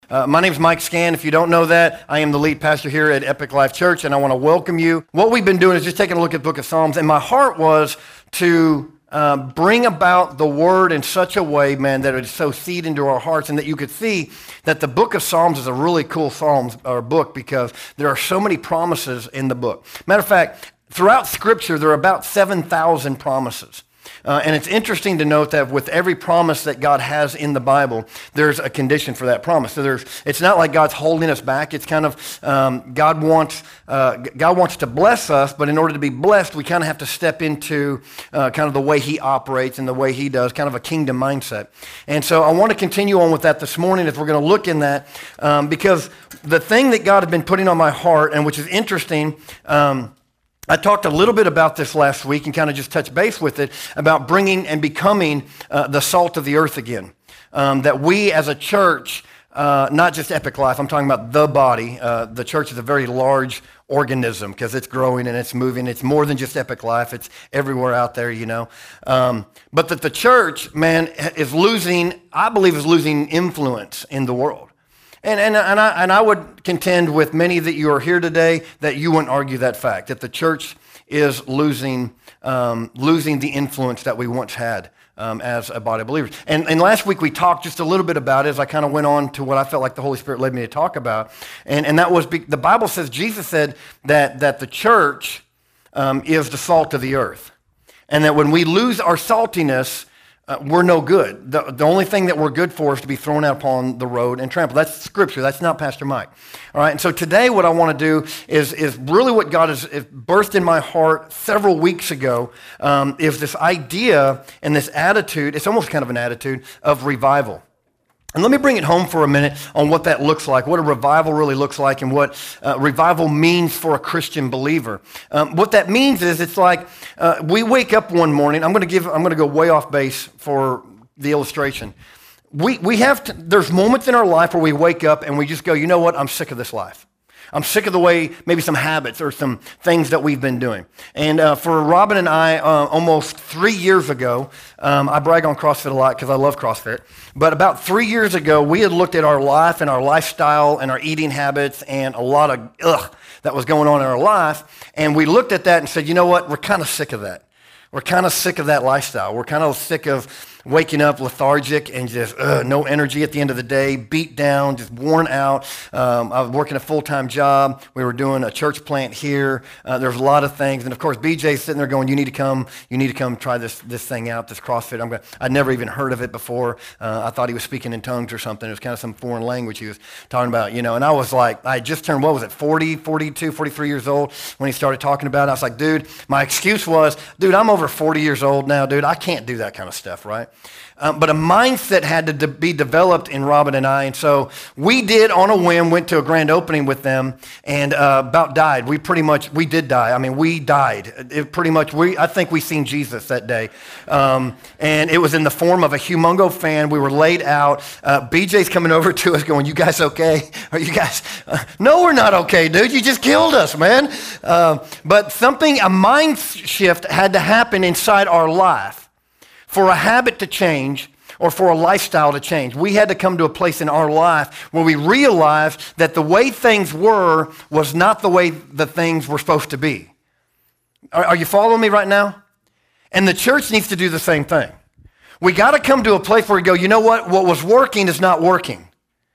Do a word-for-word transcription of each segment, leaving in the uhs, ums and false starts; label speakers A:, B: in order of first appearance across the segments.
A: Uh, my name is Mike Scan. If you don't know that, I am the lead pastor here at Epic Life Church, and I want to welcome you. What we've been doing is just taking a look at the book of Psalms, and my heart was to uh, bring about the word in such a way, man, that it would sow seed into our hearts, and that you could see that the book of Psalms is a really cool Psalms or book because there are so many promises in the book. Matter of fact, throughout Scripture, there are about seven thousand promises. Uh, and it's interesting to note that with every promise that God has in the Bible, there's a condition for that promise. So there's, it's not like God's holding us back. It's kind of, um, God wants uh, God wants to bless us, but in order to be blessed, we kind of have to step into uh, kind of the way he operates and the way he does, kind of a kingdom mindset. And so I want to continue on with that this morning as we're going to look in that, um, because the thing that God had been putting on my heart, and which is interesting, um, I talked a little bit about this last week and kind of just touched base with it about bringing and becoming uh, the salt of the earth again. Um, that we as a church, uh, not just Epic Life, I'm talking about the body. Uh, the church is a very large organism because it's growing and it's moving. It's more than just Epic Life. It's everywhere out there, you know. Um, but that the church, man, is losing, I believe is losing influence in the world. And, and, and, I, and I would contend with many that you are here today that you wouldn't argue that fact, that the church is losing um, losing the influence that we once had um, as a body of believers. And, and last week we talked just a little bit about it as I kind of went on to what I felt like the Holy Spirit led me to talk about. And, and that was, be, the Bible says, Jesus said that, that the church um, is the salt of the earth. And that when we lose our saltiness, Uh, we're no good. The, the only thing that we're good for is to be thrown out upon the road and trampled. That's Scripture. That's not Pastor Mike. All right. And so today, what I want to do is is really what God has birthed in my heart several weeks ago. Um, is this idea and this attitude? It's almost kind of an attitude of revival. And let me bring it home for a minute on what that looks like, what a revival really looks like, and what uh, revival means for a Christian believer. Um, what that means is it's like uh, we wake up one morning. I'm going to give. I'm going to go way off base for the illustration. We we have to, there's moments in our life where we wake up and we just go, you know what? I'm sick of this life. I'm sick of the way, maybe some habits or some things that we've been doing. And uh, for Robin and I, uh, almost three years ago, um, I brag on CrossFit a lot because I love CrossFit, but about three years ago, we had looked at our life and our lifestyle and our eating habits and a lot of ugh that was going on in our life, and we looked at that and said, you know what, we're kind of sick of that. We're kind of sick of that lifestyle. We're kind of sick of waking up lethargic and just uh, no energy at the end of the day, beat down, just worn out. Um, I was working a full-time job. We were doing a church plant here. Uh, there's a lot of things. And of course, B J's sitting there going, you need to come, you need to come try this this thing out, this CrossFit. I'm going I'd never even heard of it before. Uh, I thought he was speaking in tongues or something. It was kind of some foreign language he was talking about, you know. And I was like, I just turned, what was it, forty, forty-two, forty-three years old when he started talking about it. I was like, dude, my excuse was, dude, I'm over forty years old now, dude. I can't do that kind of stuff, right? Um, but a mindset had to de- be developed in Robin and I, and so we did on a whim, went to a grand opening with them, and uh, about died. We pretty much, we did die. I mean, we died. It pretty much, we I think we seen Jesus that day, um, and it was in the form of a humongo fan. We were laid out. Uh, B J's coming over to us going, you guys okay? Are you guys, uh, no, we're not okay, dude. You just killed us, man. Uh, but something, a mind shift had to happen inside our life. For a habit to change or for a lifestyle to change. We had to come to a place in our life where we realized that the way things were was not the way the things were supposed to be. Are, are you following me right now? And the church needs to do the same thing. We got to come to a place where we go, you know what? What was working is not working.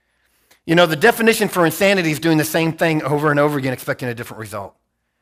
A: You know, the definition for insanity is doing the same thing over and over again, expecting a different result.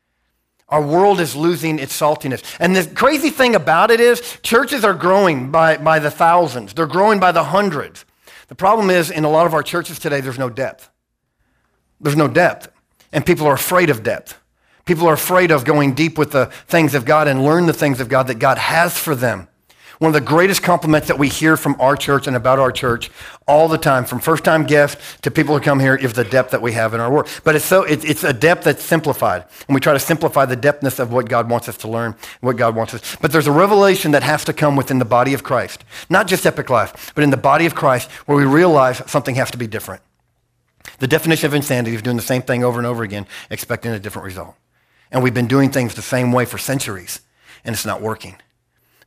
A: Our world is losing its saltiness. And the crazy thing about it is churches are growing by, by the thousands. They're growing by the hundreds. The problem is in a lot of our churches today, there's no depth. There's no depth. And people are afraid of depth. People are afraid of going deep with the things of God and learn the things of God that God has for them. One of the greatest compliments that we hear from our church and about our church all the time, from first-time guests to people who come here, is the depth that we have in our work. But it's so it, it's a depth that's simplified, and we try to simplify the depthness of what God wants us to learn, what God wants us. But there's a revelation that has to come within the body of Christ, not just Epic Life, but in the body of Christ, where we realize something has to be different. The definition of insanity is doing the same thing over and over again, expecting a different result. And we've been doing things the same way for centuries, and it's not working.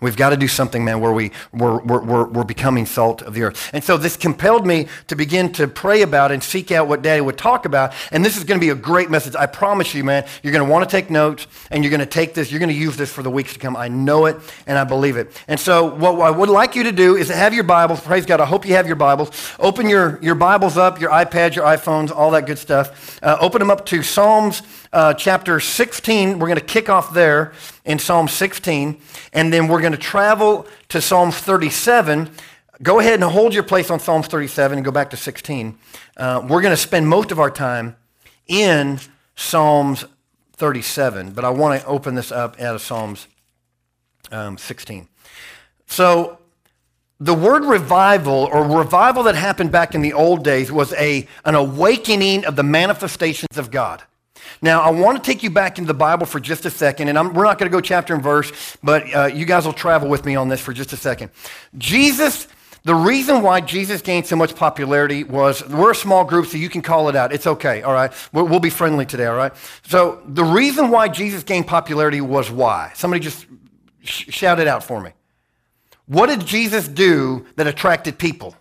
A: We've got to do something, man, where we, we're, we're, we're, we're becoming salt of the earth. And so this compelled me to begin to pray about and seek out what Daddy would talk about. And this is going to be a great message. I promise you, man, you're going to want to take notes, and you're going to take this, you're going to use this for the weeks to come. I know it, and I believe it. And so what I would like you to do is to have your Bibles. Praise God, I hope you have your Bibles. Open your, your Bibles up, your iPads, your iPhones, all that good stuff. Uh, open them up to Psalms uh, chapter sixteen. We're going to kick off there in Psalm sixteen, and then we're going to travel to Psalm thirty-seven. Go ahead and hold your place on Psalm thirty-seven and go back to sixteen. Uh, we're going to spend most of our time in Psalms thirty-seven, but I want to open this up out of Psalms um, sixteen. So the word revival, or revival that happened back in the old days, was a, an awakening of the manifestations of God. Now, I want to take you back into the Bible for just a second, and I'm, we're not going to go chapter and verse, but uh, you guys will travel with me on this for just a second. Jesus, the reason why Jesus gained so much popularity was, we're a small group, so you can call it out. It's okay, all right? We'll, we'll be friendly today, all right? So the reason why Jesus gained popularity was why? Somebody just sh- shout it out for me. What did Jesus do that attracted people?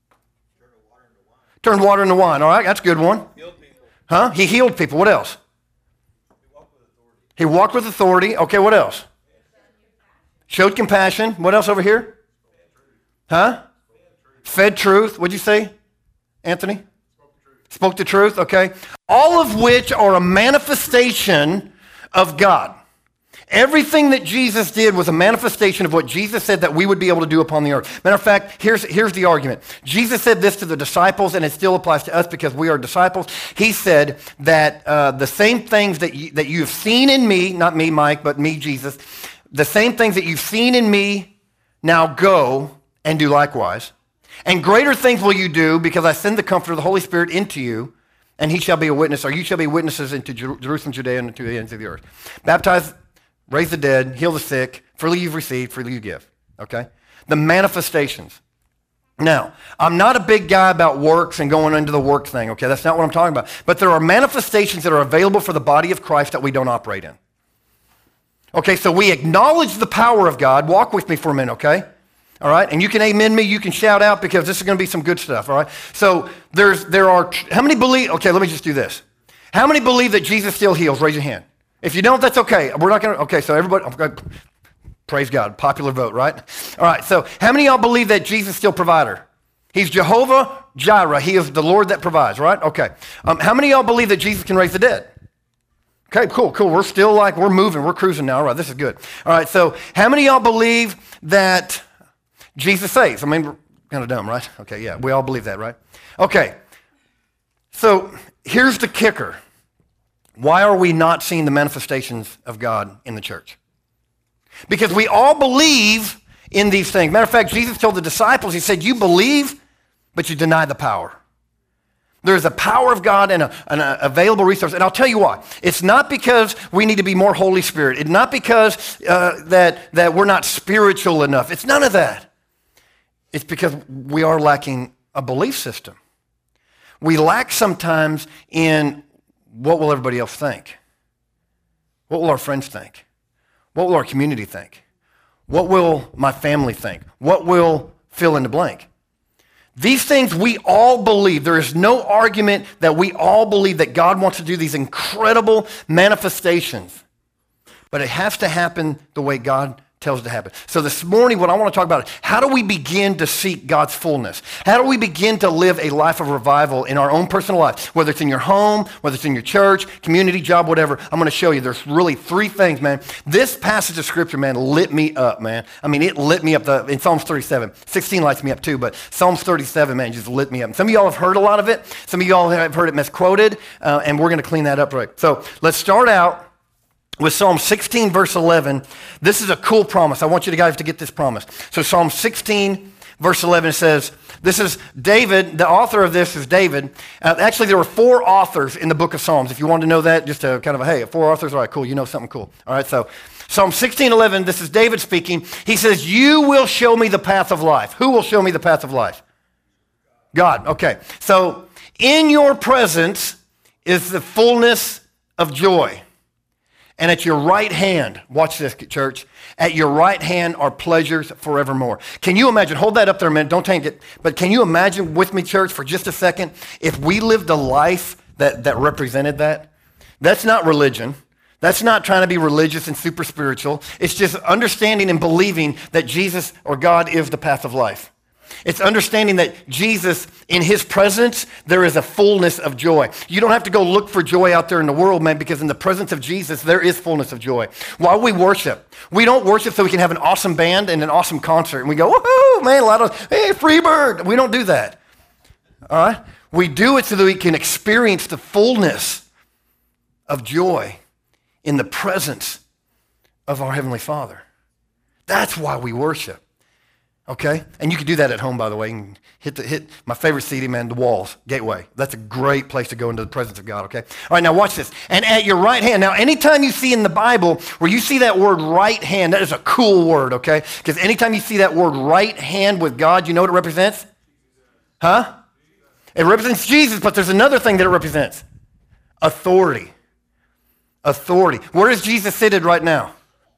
A: Turned water into wine. All right, that's a good one.
B: Healed people.
A: Huh? He healed people. What else?
B: He walked with authority.
A: He walked with authority. Okay, what else? Showed compassion. What else over here? Huh? Fed truth. What'd you say, Anthony?
B: Spoke the truth.
A: Spoke the truth. Okay. All of which are a manifestation of God. Everything that Jesus did was a manifestation of what Jesus said that we would be able to do upon the earth. Matter of fact, here's, here's the argument. Jesus said this to the disciples, and it still applies to us because we are disciples. He said that uh, the same things that you, that you've seen in me, not me, Mike, but me, Jesus, the same things that you've seen in me, now go and do likewise. And greater things will you do because I send the Comforter, the Holy Spirit, into you, and he shall be a witness, or you shall be witnesses into Jer- Jerusalem, Judea, and to the ends of the earth. Baptize, raise the dead, heal the sick, freely you've received, freely you give, okay? The manifestations. Now, I'm not a big guy about works and going into the work thing, okay? That's not what I'm talking about. But there are manifestations that are available for the body of Christ that we don't operate in. Okay, so we acknowledge the power of God. Walk with me for a minute, okay? All right, and you can amen me, you can shout out because this is going to be some good stuff, all right? So there's, there are, how many believe, okay, let me just do this. How many believe that Jesus still heals? Raise your hand. If you don't, that's okay. We're not going to, okay, so everybody, praise God, popular vote, right? All right, so how many of y'all believe that Jesus is still provider? He's Jehovah Jireh. He is the Lord that provides, right? Okay. Um, how many of y'all believe that Jesus can raise the dead? Okay, cool, cool. We're still like, we're moving, we're cruising now. All right, this is good. All right, so how many of y'all believe that Jesus saves? I mean, we're kind of dumb, right? Okay, yeah, we all believe that, right? Okay, so here's the kicker. Why are we not seeing the manifestations of God in the church? Because we all believe in these things. Matter of fact, Jesus told the disciples, he said, you believe, but you deny the power. There's a power of God and a, an available resource. And I'll tell you why. It's not because we need to be more Holy Spirit. It's not because uh, that, that we're not spiritual enough. It's none of that. It's because we are lacking a belief system. We lack sometimes in what will everybody else think? What will our friends think? What will our community think? What will my family think? What will fill in the blank? These things we all believe. There is no argument that we all believe that God wants to do these incredible manifestations. But it has to happen the way God tells it to happen. So this morning, what I want to talk about is how do we begin to seek God's fullness? How do we begin to live a life of revival in our own personal life? Whether it's in your home, whether it's in your church, community, job, whatever, I'm going to show you. There's really three things, man. This passage of Scripture, man, lit me up, man. I mean, it lit me up. The, in Psalms thirty-seven, sixteen lights me up too, but Psalms thirty-seven, man, just lit me up. Some of y'all have heard a lot of it. Some of y'all have heard it misquoted, uh, and we're going to clean that up right. So let's start out with Psalm sixteen, verse eleven. This is a cool promise. I want you guys to get this promise. So Psalm sixteen, verse eleven says, this is David, the author of this is David. Uh, actually, there were four authors in the book of Psalms. If you want to know that, just a kind of a, hey, four authors, all right, cool, you know something cool. All right, so Psalm sixteen, eleven, this is David speaking. He says, you will show me the path of life. Who will show me the path of life? God, okay. So in your presence is the fullness of joy. And at your right hand, watch this, church, at your right hand are pleasures forevermore. Can you imagine, hold that up there a minute, don't take it, but can you imagine with me, church, for just a second, if we lived a life that, that represented that? That's not religion. That's not trying to be religious and super spiritual. It's just understanding and believing that Jesus or God is the path of life. It's understanding that Jesus, in his presence, there is a fullness of joy. You don't have to go look for joy out there in the world, man, because in the presence of Jesus, there is fullness of joy. While we worship, we don't worship so we can have an awesome band and an awesome concert. And we go, woohoo, man, a lot of, hey, free bird. We don't do that. All right? We do it so that we can experience the fullness of joy in the presence of our Heavenly Father. That's why we worship. Okay? And you can do that at home, by the way. You can hit, the, hit my favorite C D, man, the walls, Gateway. That's a great place to go into the presence of God, okay? All right, now watch this. And at your right hand, now anytime you see in the Bible where you see that word right hand, that is a cool word, okay? Because anytime you see that word right hand with God, you know what it represents? Huh? It represents Jesus, but there's another thing that it represents. Authority. Authority. Where is Jesus seated right now?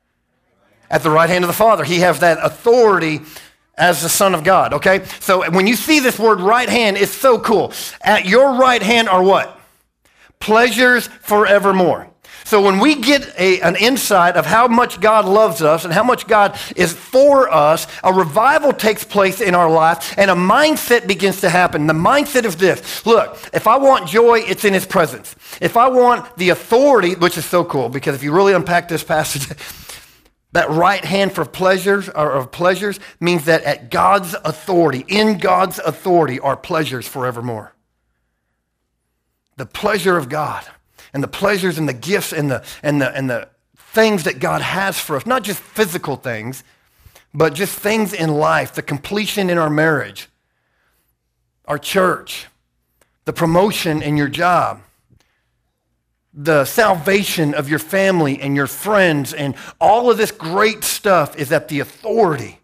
A: At the right hand of the Father. He has that authority as the Son of God, okay? So when you see this word right hand, it's so cool. At your right hand are what? Pleasures forevermore. So when we get a, an insight of how much God loves us and how much God is for us, a revival takes place in our life and a mindset begins to happen. The mindset is this. Look, if I want joy, it's in his presence. If I want the authority, which is so cool because if you really unpack this passage, that right hand for pleasures or of pleasures means that at God's authority, in God's authority are pleasures forevermore. The pleasure of God and the pleasures and the gifts and the and the and the things that God has for us, not just physical things, but just things in life, the completion in our marriage, our church, the promotion in your job, the salvation of your family and your friends, and all of this great stuff is at the authority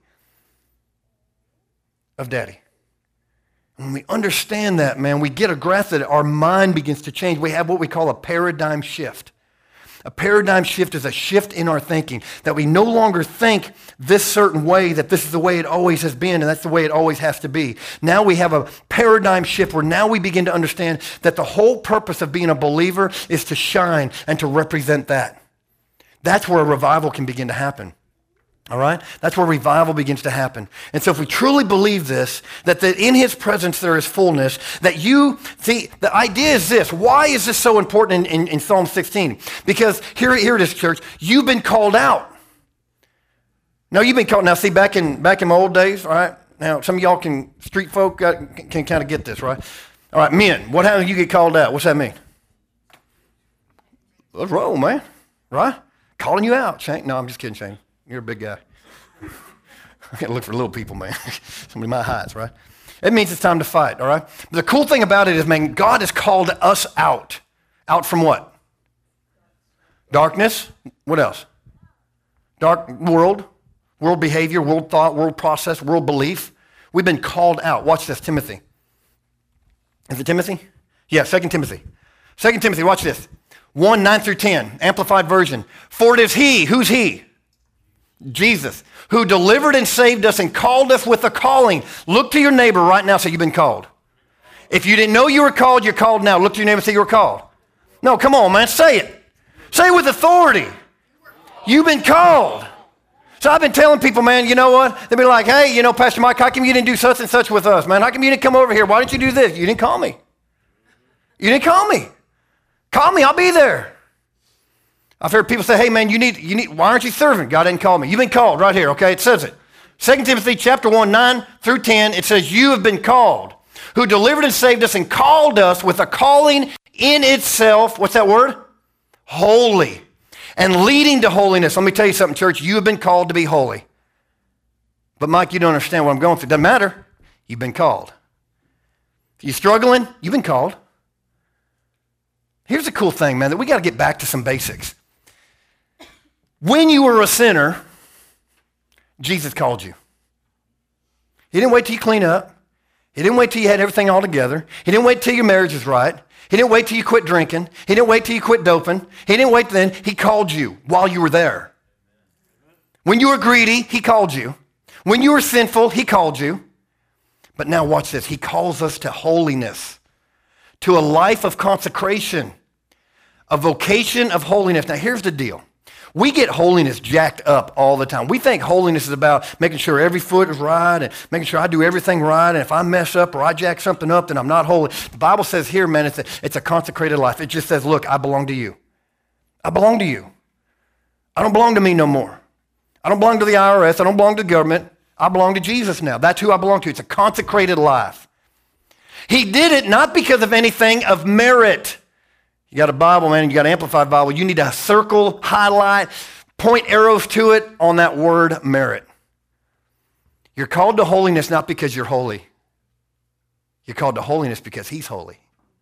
A: of Daddy. When we understand that, man, we get a grasp that our mind begins to change. We have what we call a paradigm shift. A paradigm shift is a shift in our thinking, that we no longer think this certain way, that this is the way it always has been, and that's the way it always has to be. Now we have a paradigm shift where now we begin to understand that the whole purpose of being a believer is to shine and to represent that. That's where a revival can begin to happen. All right? That's where revival begins to happen. And so if we truly believe this, that, that in his presence there is fullness, that you, see, the idea is this. Why is this so important in, in, in Psalm sixteen? Because here, here it is, church. You've been called out. No, you've been called. Now, see, back in, back in my old days, all right? Now, some of y'all can, street folk uh, can, can kind of get this, right? All right, men, what happens when you get called out? What's that mean? Let's roll, man, right? Calling you out, Shane. No, I'm just kidding, Shane. You're a big guy. I gotta look for little people, man. Somebody my heights, right? It means it's time to fight, all right? But the cool thing about it is, man, God has called us out. Out from what? Darkness. What else? Dark world, world behavior, world thought, world process, world belief. We've been called out. Watch this, Timothy. Is it Timothy? Yeah, Second Timothy. Second Timothy, watch this. one, nine through ten, Amplified Version. For it is he, who's he? Jesus, who delivered and saved us and called us with a calling. Look to your neighbor right now and say, you've been called. If you didn't know you were called, you're called now. Look to your neighbor and say, you were called. No, come on, man, say it. Say it with authority. You've been called. So I've been telling people, man, you know what? They'll be like, hey, you know, Pastor Mike, how come you didn't do such and such with us, man? How come you didn't come over here? Why didn't you do this? You didn't call me. You didn't call me. Call me, I'll be there. I've heard people say, hey, man, you need, you need, why aren't you serving? God didn't call me. You've been called right here, okay? It says it. Second Timothy chapter one, nine through ten, it says, you have been called, who delivered and saved us and called us with a calling in itself, what's that word? Holy, and leading to holiness. Let me tell you something, church. You have been called to be holy. But Mike, you don't understand what I'm going through. Doesn't matter. You've been called. If you're struggling, you've been called. Here's the cool thing, man, that we got to get back to some basics. When you were a sinner, Jesus called you. He didn't wait till you clean up. He didn't wait till you had everything all together. He didn't wait till your marriage was right. He didn't wait till you quit drinking. He didn't wait till you quit doping. He didn't wait then. He called you while you were there. When you were greedy, he called you. When you were sinful, he called you. But now watch this. He calls us to holiness, to a life of consecration, a vocation of holiness. Now here's the deal. We get holiness jacked up all the time. We think holiness is about making sure every foot is right and making sure I do everything right. And if I mess up or I jack something up, then I'm not holy. The Bible says here, man, it's a, it's a consecrated life. It just says, look, I belong to you. I belong to you. I don't belong to me no more. I don't belong to the I R S. I don't belong to the government. I belong to Jesus now. That's who I belong to. It's a consecrated life. He did it not because of anything of merit. You got a Bible, man, you got an Amplified Bible. You need to circle, highlight, point arrows to it on that word merit. You're called to holiness not because you're holy. You're called to holiness because he's holy.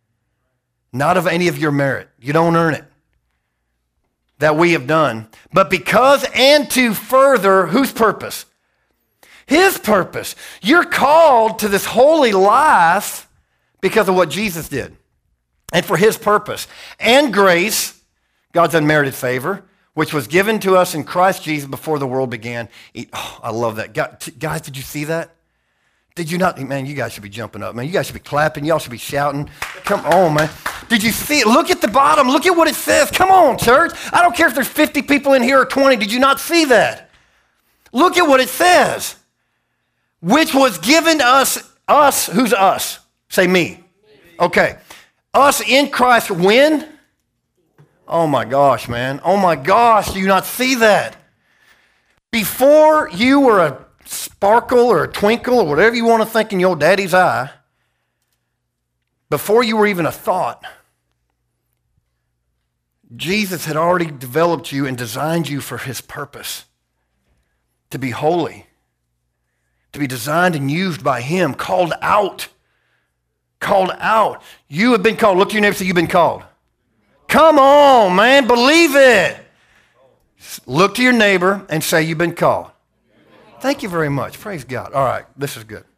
A: Not of any of your merit. You don't earn it. That we have done. But because and to further whose purpose? His purpose. You're called to this holy life because of what Jesus did. And for his purpose. And grace, God's unmerited favor, which was given to us in Christ Jesus before the world began. Oh, I love that. Guys, did you see that? Did you not? Man, you guys should be jumping up, man. You guys should be clapping. Y'all should be shouting. Come on, man. Did you see it? Look at the bottom. Look at what it says. Come on, church. I don't care if there's fifty people in here or twenty. Did you not see that? Look at what it says. Which was given us, us, who's us? Say me. Okay. Us in Christ when? Oh my gosh, man. Oh my gosh, do you not see that? Before you were a sparkle or a twinkle or whatever you want to think in your daddy's eye, before you were even a thought, Jesus had already developed you and designed you for his purpose, to be holy, to be designed and used by him, called out. Called out. You have been called. Look to your neighbor and say, you've been called. Come on, man. Believe it. Look to your neighbor and say, you've been called. Thank you very much. Praise God. All right. This is good.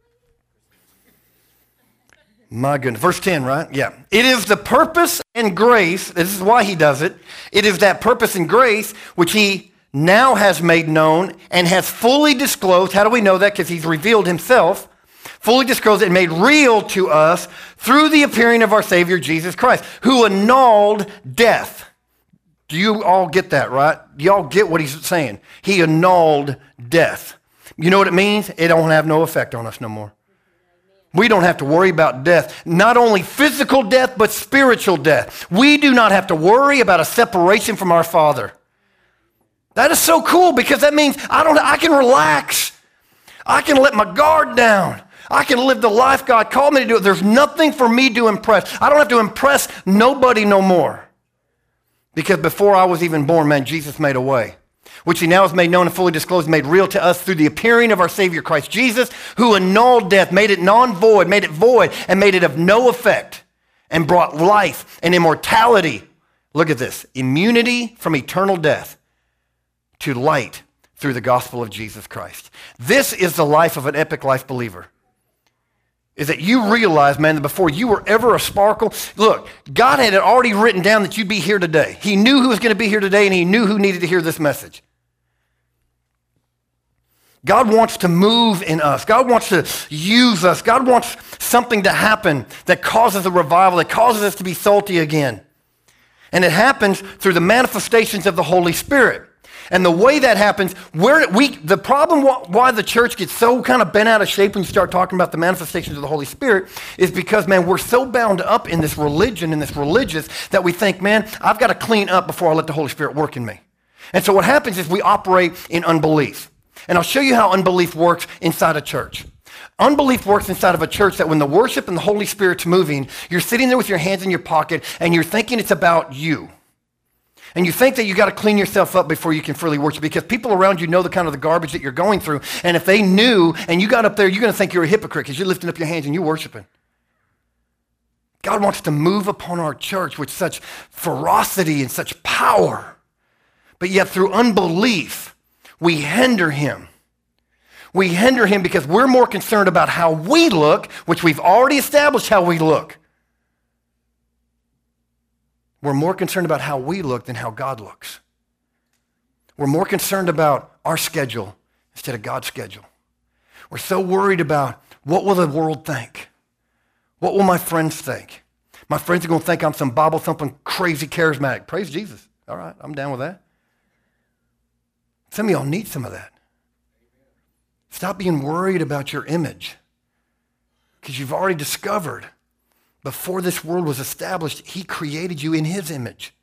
A: My goodness. Verse ten, right? Yeah. It is the purpose and grace. This is why he does it. It is that purpose and grace which he now has made known and has fully disclosed. How do we know that? Because he's revealed himself. Fully disclosed and made real to us through the appearing of our Savior, Jesus Christ, who annulled death. Do you all get that, right? You all get what he's saying. He annulled death. You know what it means? It don't have no effect on us no more. We don't have to worry about death. Not only physical death, but spiritual death. We do not have to worry about a separation from our Father. That is so cool because that means I don't. I can relax. I can let my guard down. I can live the life God called me to do. There's nothing for me to impress. I don't have to impress nobody no more. Because before I was even born, man, Jesus made a way, which he now has made known and fully disclosed, made real to us through the appearing of our Savior Christ Jesus, who annulled death, made it non-void, made it void, and made it of no effect, and brought life and immortality. Look at this. Immunity from eternal death to light through the gospel of Jesus Christ. This is the life of an epic life believer. Is that you realize, man, that before you were ever a sparkle, look, God had it already written down that you'd be here today. He knew who was going to be here today, and he knew who needed to hear this message. God wants to move in us. God wants to use us. God wants something to happen that causes a revival, that causes us to be salty again. And it happens through the manifestations of the Holy Spirit. And the way that happens, where we the problem why the church gets so kind of bent out of shape when you start talking about the manifestations of the Holy Spirit is because, man, we're so bound up in this religion and this religious that we think, man, I've got to clean up before I let the Holy Spirit work in me. And so what happens is we operate in unbelief. And I'll show you how unbelief works inside a church. Unbelief works inside of a church that when the worship and the Holy Spirit's moving, you're sitting there with your hands in your pocket and you're thinking it's about you. And you think that you got to clean yourself up before you can freely worship because people around you know the kind of the garbage that you're going through. And if they knew and you got up there, you're going to think you're a hypocrite because you're lifting up your hands and you're worshiping. God wants to move upon our church with such ferocity and such power. But yet through unbelief, we hinder him. We hinder him because we're more concerned about how we look, which we've already established how we look. We're more concerned about how we look than how God looks. We're more concerned about our schedule instead of God's schedule. We're so worried about what will the world think? What will my friends think? My friends are going to think I'm some Bible-thumping, crazy charismatic. Praise Jesus. All right, I'm down with that. Some of y'all need some of that. Stop being worried about your image because you've already discovered before this world was established, he created you in his image.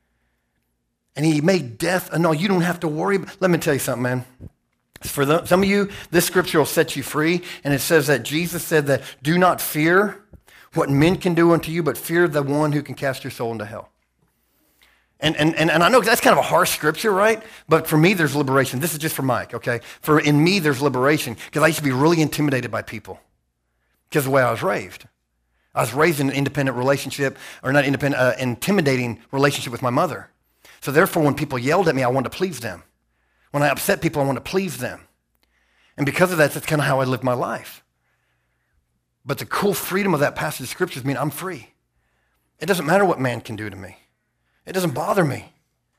A: And he made death a null. You don't have to worry. Let me tell you something, man. For the, some of you, this scripture will set you free. And it says that Jesus said that do not fear what men can do unto you, but fear the one who can cast your soul into hell. And, and, and, and I know that's kind of a harsh scripture, right? But for me, there's liberation. This is just for Mike, okay? For in me, there's liberation because I used to be really intimidated by people because of the way I was raised. I was raised in an independent relationship, or not independent, uh, intimidating relationship with my mother. So therefore, when people yelled at me, I wanted to please them. When I upset people, I wanted to please them. And because of that, that's kind of how I lived my life. But the cool freedom of that passage of scriptures means I'm free. It doesn't matter what man can do to me. It doesn't bother me.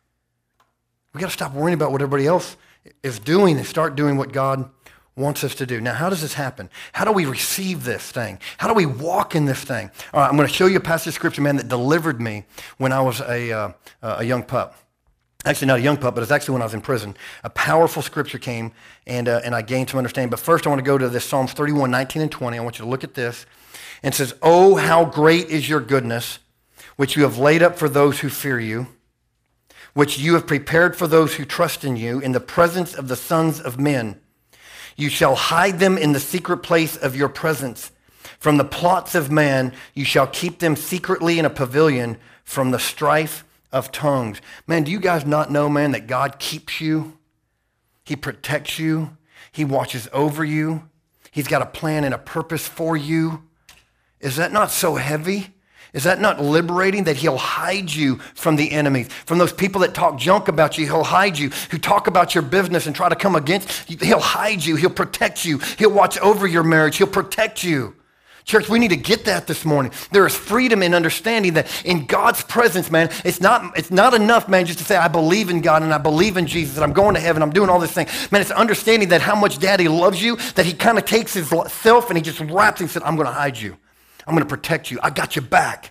A: We got to stop worrying about what everybody else is doing and start doing what God wants us to do. Now, how does this happen? How do we receive this thing? How do we walk in this thing? All right, I'm going to show you a passage of scripture, man, that delivered me when I was a, uh, a young pup. Actually, not a young pup, but it's actually when I was in prison. A powerful scripture came, and, uh, and I gained some understanding. But first, I want to go to this Psalms thirty-one, nineteen, and twenty. I want you to look at this. And it says, "Oh, how great is your goodness, which you have laid up for those who fear you, which you have prepared for those who trust in you in the presence of the sons of men. You shall hide them in the secret place of your presence. From the plots of man, you shall keep them secretly in a pavilion from the strife of tongues." Man, do you guys not know, man, that God keeps you? He protects you. He watches over you. He's got a plan and a purpose for you. Is that not so heavy? Is that not liberating that he'll hide you from the enemies, from those people that talk junk about you? He'll hide you, who talk about your business and try to come against you. He'll hide you. He'll protect you. He'll watch over your marriage. He'll protect you. Church, we need to get that this morning. There is freedom in understanding that in God's presence, man, it's not, it's not enough, man, just to say, I believe in God and I believe in Jesus and I'm going to heaven, I'm doing all this thing. Man, it's understanding that how much Daddy loves you, that he kind of takes his self and he just wraps and said, I'm going to hide you. I'm going to protect you. I got your back.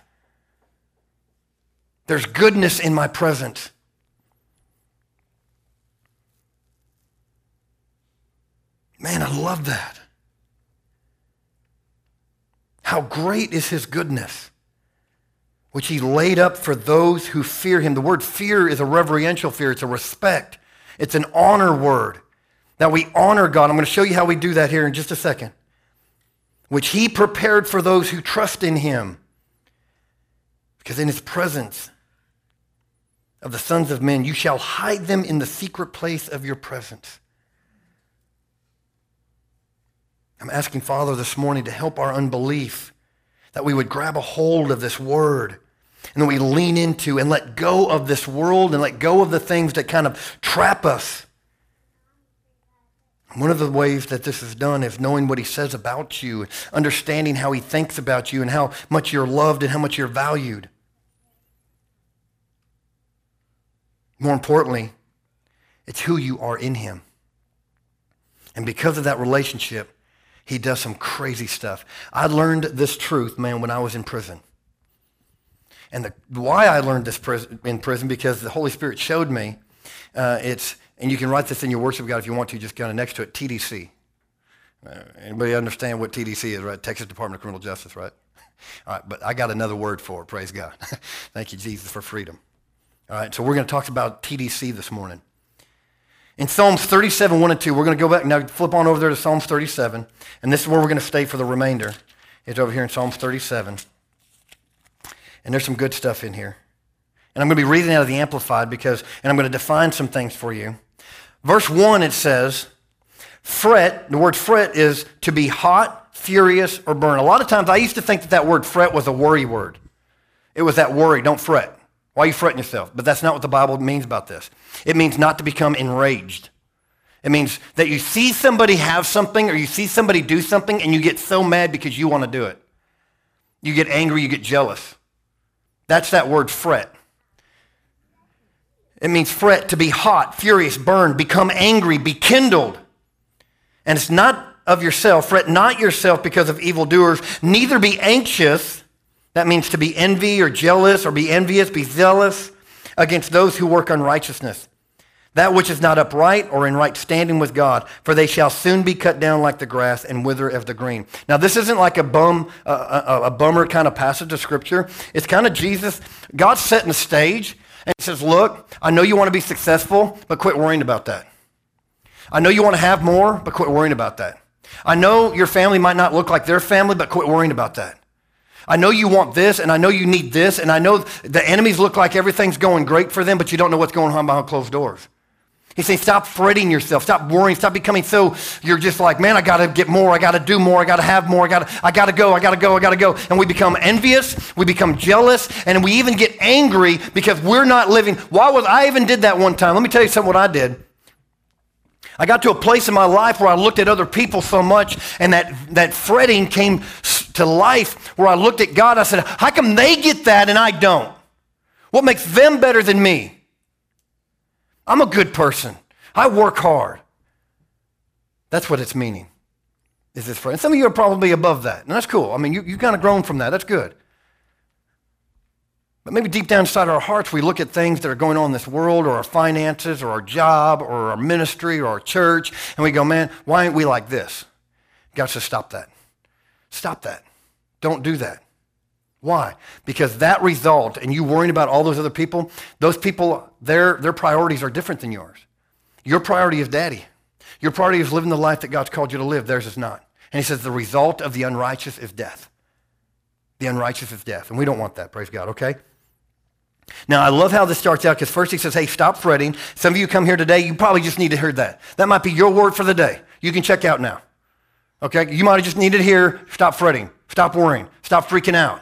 A: There's goodness in my presence. Man, I love that. How great is his goodness, which he laid up for those who fear him. The word fear is a reverential fear. It's a respect. It's an honor word, that we honor God. I'm going to show you how we do that here in just a second. Which he prepared for those who trust in him. Because in his presence of the sons of men, you shall hide them in the secret place of your presence. I'm asking Father this morning to help our unbelief, that we would grab a hold of this word and that we lean into and let go of this world and let go of the things that kind of trap us. One of the ways that this is done is knowing what he says about you, understanding how he thinks about you and how much you're loved and how much you're valued. More importantly, it's who you are in him. And because of that relationship, he does some crazy stuff. I learned this truth, man, when I was in prison. And the, why I learned this prison, in prison, because the Holy Spirit showed me, uh, it's, and you can write this in your worship guide if you want to, just kind of next to it, T D C. Uh, anybody understand what T D C is, right? Texas Department of Criminal Justice, right? All right, but I got another word for it, praise God. Thank you, Jesus, for freedom. All right, so we're going to talk about T D C this morning. In Psalms thirty-seven, one and two, we're going to go back, now flip on over there to Psalms thirty-seven, and this is where we're going to stay for the remainder. It's over here in Psalms thirty-seven. And there's some good stuff in here. And I'm going to be reading out of the Amplified because, and I'm going to define some things for you. Verse one, it says, fret, the word fret is to be hot, furious, or burn. A lot of times I used to think that that word fret was a worry word. It was that worry, don't fret. Why are you fretting yourself? But that's not what the Bible means about this. It means not to become enraged. It means that you see somebody have something or you see somebody do something and you get so mad because you want to do it. You get angry, you get jealous. That's that word fret. It means fret, to be hot, furious, burn, become angry, be kindled. And it's not of yourself. Fret not yourself because of evildoers, neither be anxious. That means to be envy or jealous or be envious, be zealous against those who work unrighteousness. That which is not upright or in right standing with God, for they shall soon be cut down like the grass and wither as the green. Now, this isn't like a bum, uh, a, a bummer kind of passage of Scripture. It's kind of Jesus. God's setting the stage, and he says, look, I know you want to be successful, but quit worrying about that. I know you want to have more, but quit worrying about that. I know your family might not look like their family, but quit worrying about that. I know you want this, and I know you need this, and I know the enemies look like everything's going great for them, but you don't know what's going on behind closed doors. He's saying, stop fretting yourself. Stop worrying. Stop becoming so, you're just like, man, I got to get more. I got to do more. I got to have more. I got to I got to go. I got to go. I got to go. And we become envious. We become jealous. And we even get angry because we're not living. Why was I even did that one time? Let me tell you something what I did. I got to a place in my life where I looked at other people so much, and that, that fretting came to life where I looked at God. I said, how come they get that and I don't? What makes them better than me? I'm a good person. I work hard. That's what it's meaning, is this fret. And some of you are probably above that, and that's cool. I mean, you, you've kind of grown from that. That's good. But maybe deep down inside our hearts, we look at things that are going on in this world, or our finances, or our job, or our ministry, or our church, and we go, man, why aren't we like this? God says, stop that. Stop that. Don't do that. Why? Because that result, and you worrying about all those other people, those people, their, their priorities are different than yours. Your priority is daddy. Your priority is living the life that God's called you to live. Theirs is not. And he says the result of the unrighteous is death. The unrighteous is death. And we don't want that, praise God, okay? Now, I love how this starts out because first he says, hey, stop fretting. Some of you come here today, you probably just need to hear that. That might be your word for the day. You can check out now. Okay? You might have just needed to hear, stop fretting, stop worrying, stop freaking out.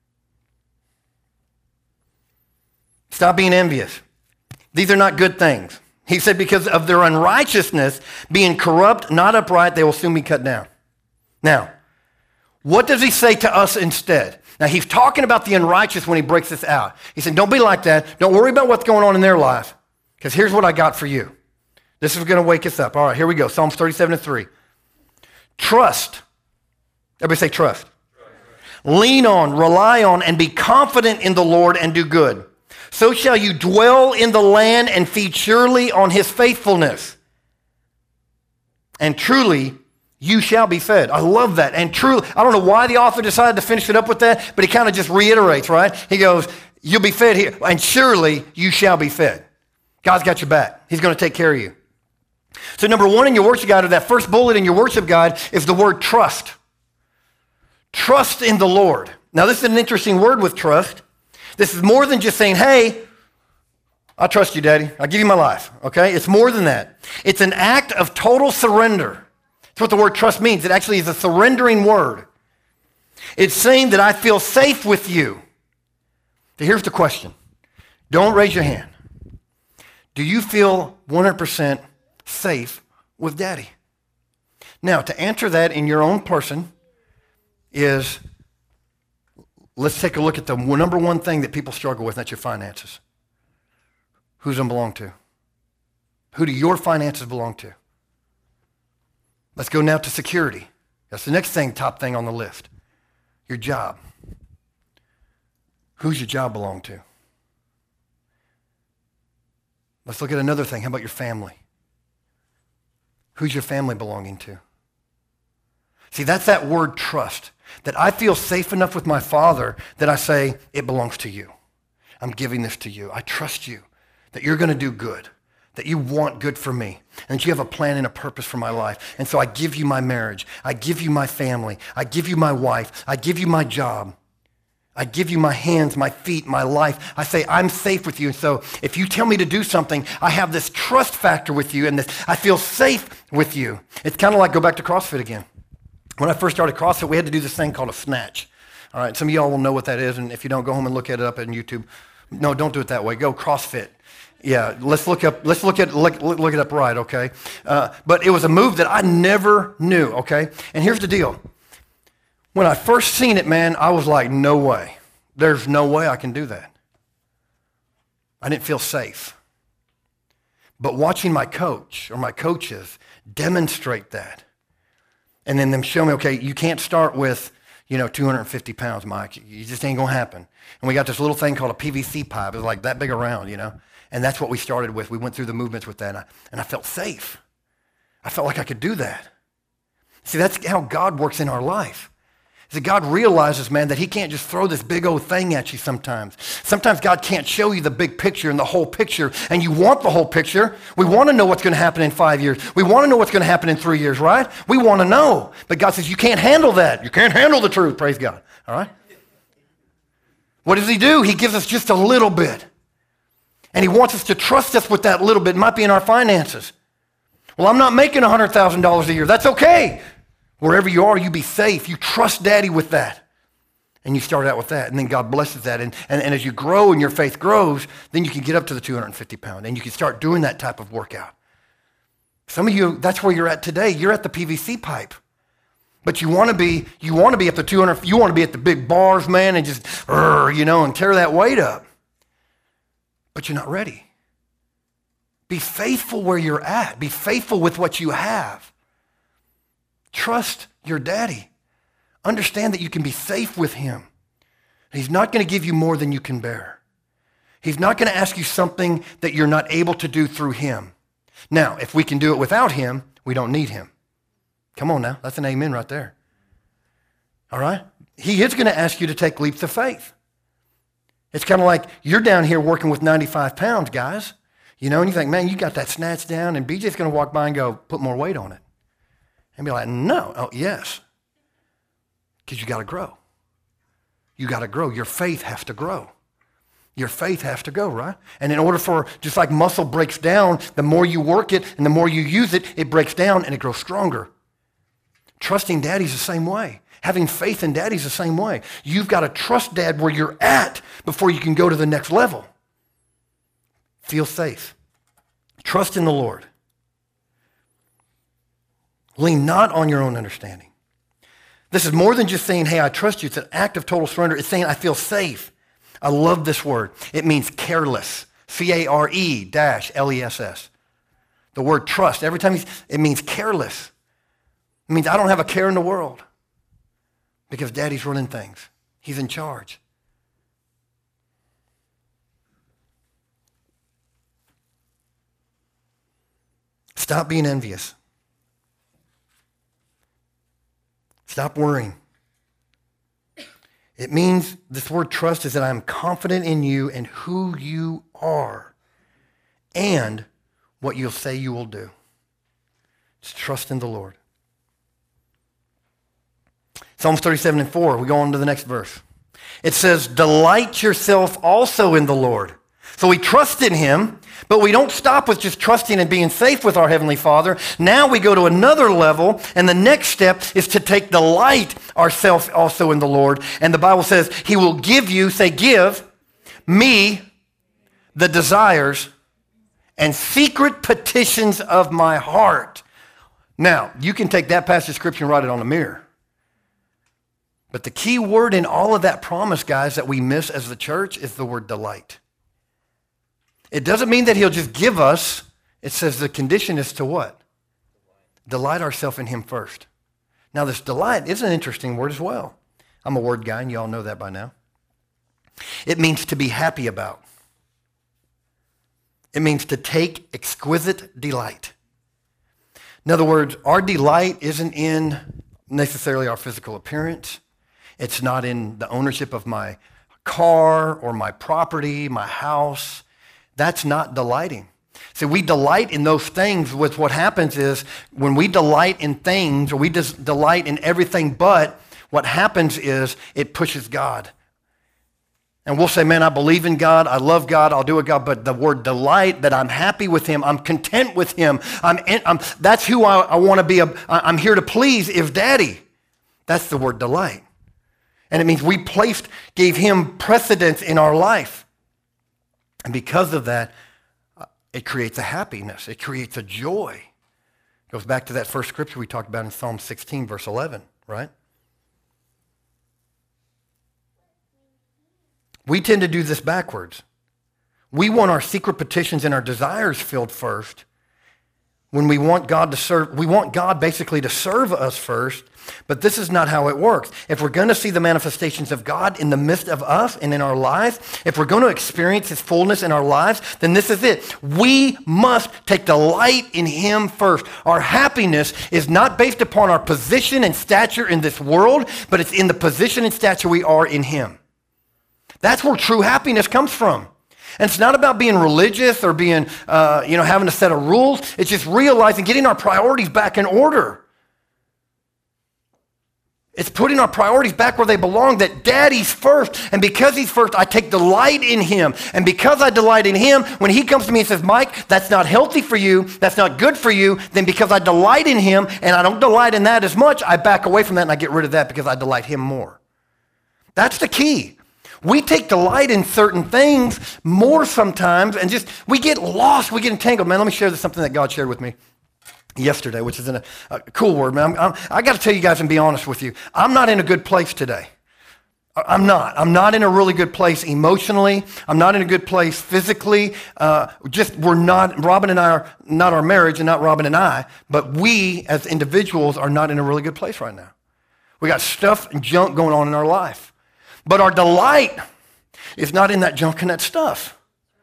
A: Stop being envious. These are not good things. He said because of their unrighteousness, being corrupt, not upright, they will soon be cut down. Now, what does he say to us instead? Now, he's talking about the unrighteous when he breaks this out. He said, don't be like that. Don't worry about what's going on in their life, because here's what I got for you. This is going to wake us up. All right, here we go. Psalms thirty-seven and three. Trust. Everybody say trust. Trust. Lean on, rely on, and be confident in the Lord and do good. So shall you dwell in the land and feed surely on his faithfulness. And truly, you shall be fed. I love that. And truly, I don't know why the author decided to finish it up with that, but he kind of just reiterates, right? He goes, you'll be fed here, and surely you shall be fed. God's got your back. He's going to take care of you. So number one in your worship guide, or that first bullet in your worship guide, is the word trust. Trust in the Lord. Now, this is an interesting word with trust. This is more than just saying, hey, I trust you, Daddy. I'll give you my life, okay? It's more than that. It's an act of total surrender. That's what the word trust means. It actually is a surrendering word. It's saying that I feel safe with you. So here's the question. Don't raise your hand. Do you feel one hundred percent safe with Daddy? Now, to answer that in your own person is, let's take a look at the number one thing that people struggle with, and that's your finances. Who does them belong to? Who do your finances belong to? Let's go now to security. That's the next thing, top thing on the list. Your job. Who's your job belong to? Let's look at another thing. How about your family? Who's your family belonging to? See, that's that word trust, that I feel safe enough with my Father that I say, it belongs to you. I'm giving this to you. I trust you that you're going to do good, that you want good for me, and that you have a plan and a purpose for my life. And so I give you my marriage. I give you my family. I give you my wife. I give you my job. I give you my hands, my feet, my life. I say, I'm safe with you. And so if you tell me to do something, I have this trust factor with you, and this, I feel safe with you. It's kind of like, go back to CrossFit again. When I first started CrossFit, we had to do this thing called a snatch. All right, some of y'all will know what that is, and if you don't, go home and look it up on YouTube. No, don't do it that way. Go CrossFit. Yeah, let's look up. Let's look at look, look it up right, okay? Uh, but it was a move that I never knew, okay? And here's the deal. When I first seen it, man, I was like, no way. There's no way I can do that. I didn't feel safe. But watching my coach or my coaches demonstrate that, and then them show me, okay, you can't start with, you know, two hundred fifty pounds, Mike. You just ain't going to happen. And we got this little thing called a P V C pipe. It was like that big around, you know. And that's what we started with. We went through the movements with that, and I, and I felt safe. I felt like I could do that. See, that's how God works in our life. See, God realizes, man, that he can't just throw this big old thing at you sometimes. Sometimes God can't show you the big picture and the whole picture, and you want the whole picture. We want to know what's going to happen in five years. We want to know what's going to happen in three years, right? We want to know. But God says, you can't handle that. You can't handle the truth, praise God, all right? What does he do? He gives us just a little bit. And he wants us to trust us with that little bit. It might be in our finances. Well, I'm not making one hundred thousand dollars a year. That's okay. Wherever you are, you be safe. You trust Daddy with that. And you start out with that, and then God blesses that. And, and, and as you grow and your faith grows, then you can get up to the two hundred fifty pound, and you can start doing that type of workout. Some of you, that's where you're at today. You're at the P V C pipe. But you want to be, you want to be at the two hundred, you want to be at the big bars, man, and just, you know, and tear that weight up. But you're not ready. Be faithful where you're at. Be faithful with what you have. Trust your daddy. Understand that you can be safe with him. He's not going to give you more than you can bear. He's not going to ask you something that you're not able to do through him. Now, if we can do it without him, we don't need him. Come on now. That's an amen right there. All right? He is going to ask you to take leaps of faith. It's kind of like you're down here working with ninety-five pounds, guys. You know, and you think, man, you got that snatch down, and B J's going to walk by and go, put more weight on it. And be like, no. Oh, yes. Because you got to grow. You got to grow. Your faith has to grow. Your faith has to go, right? And in order for, just like muscle breaks down, the more you work it and the more you use it, it breaks down and it grows stronger. Trusting daddy's the same way. Having faith in daddy's the same way. You've got to trust dad where you're at before you can go to the next level. Feel safe. Trust in the Lord. Lean not on your own understanding. This is more than just saying, hey, I trust you. It's an act of total surrender. It's saying, I feel safe. I love this word. It means careless. C A R E dash L E S S. The word trust, every time he's, it means careless. It means I don't have a care in the world because daddy's running things. He's in charge. Stop being envious. Stop worrying. It means, this word trust is that I'm confident in you and who you are and what you'll say you will do. It's trust in the Lord. Psalms thirty-seven and four, we go on to the next verse. It says, delight yourself also in the Lord. So we trust in him, but we don't stop with just trusting and being safe with our Heavenly Father. Now we go to another level, and the next step is to take delight ourselves also in the Lord. And the Bible says he will give you, say give, me the desires and secret petitions of my heart. Now, you can take that passage of Scripture and write it on a mirror. But the key word in all of that promise, guys, that we miss as the church is the word delight. It doesn't mean that he'll just give us. It says the condition is to what? Delight ourselves in him first. Now, this delight is an interesting word as well. I'm a word guy, and you all know that by now. It means to be happy about. It means to take exquisite delight. In other words, our delight isn't in necessarily our physical appearance. It's not in the ownership of my car or my property, my house. That's not delighting. See, we delight in those things. With what happens is when we delight in things, or we just delight in everything but, what happens is it pushes God. And we'll say, man, I believe in God, I love God, I'll do it, God. But the word delight, that I'm happy with him, I'm content with him, I'm, in, I'm that's who I, I want to be, a, I'm here to please is daddy. That's the word delight. And it means we placed, gave him precedence in our life. And because of that, it creates a happiness. It creates a joy. It goes back to that first scripture we talked about in Psalm sixteen, verse eleven, right? We tend to do this backwards. We want our secret petitions and our desires filled first. When we want God to serve, we want God basically to serve us first, but this is not how it works. If we're going to see the manifestations of God in the midst of us and in our lives, if we're going to experience his fullness in our lives, then this is it. We must take delight in him first. Our happiness is not based upon our position and stature in this world, but it's in the position and stature we are in him. That's where true happiness comes from. And it's not about being religious or being, uh, you know, having a set of rules. It's just realizing, getting our priorities back in order. It's putting our priorities back where they belong, that Daddy's first. And because he's first, I take delight in him. And because I delight in him, when he comes to me and says, Mike, that's not healthy for you, that's not good for you, then because I delight in him and I don't delight in that as much, I back away from that and I get rid of that because I delight him more. That's the key. We take delight in certain things more sometimes and just, we get lost, we get entangled. Man, let me share this, something that God shared with me yesterday, which is in a, a cool word, man. I'm, I'm, I got to tell you guys and be honest with you. I'm not in a good place today. I'm not. I'm not in a really good place emotionally. I'm not in a good place physically. Uh, just, we're not, Robin and I are, not our marriage and not Robin and I, but we as individuals are not in a really good place right now. We got stuff and junk going on in our life. But our delight is not in that junk and that stuff.